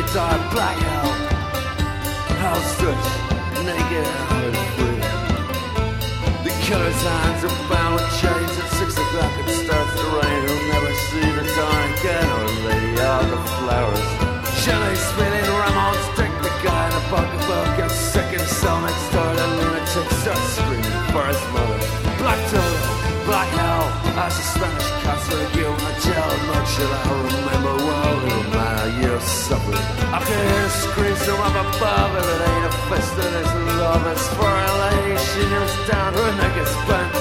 dark black hell. Hell stretched, naked and free. The killer's hands are bound with chains. At 6 o'clock it starts to rain. He'll never see the dawn again. Or lady out the flowers. Shelley spinning Ramon's drink. The guy in a bucket boat gets sick in the cell next door. The lunatic starts screaming for his mother. Black total, black hell. As the Spanish cats are you in the jail. Much should I remember well, little man, you suffered. I can hear the screams from up above. If it ain't a fist in his love, it's for a lady. She kneels down, her neck is bent.